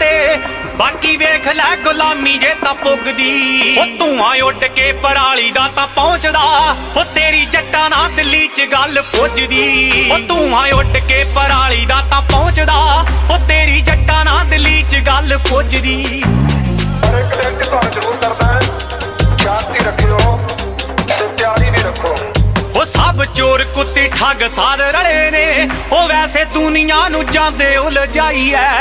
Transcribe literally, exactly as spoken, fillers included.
ते बाकी वेख लै गुलामी जे तां पुगदी ओ धुआं उड के पराली दा तां पहुंचदा ओ तेरी जट्टां ना दिल्ली च गल पुजदी ओ धुआं उड के पराली दा तां पहुंचदा ओ तेरी जट्टां ना दिल्ली च गल पुजदी पर एक दिन तुहानू जरूर करदा है शांति रखियो ते तैयारी भी रखो ओ सब चोर कुत्ते ठग साध रले ने ओ वैसे दुनिया नू जांदे उलझाई है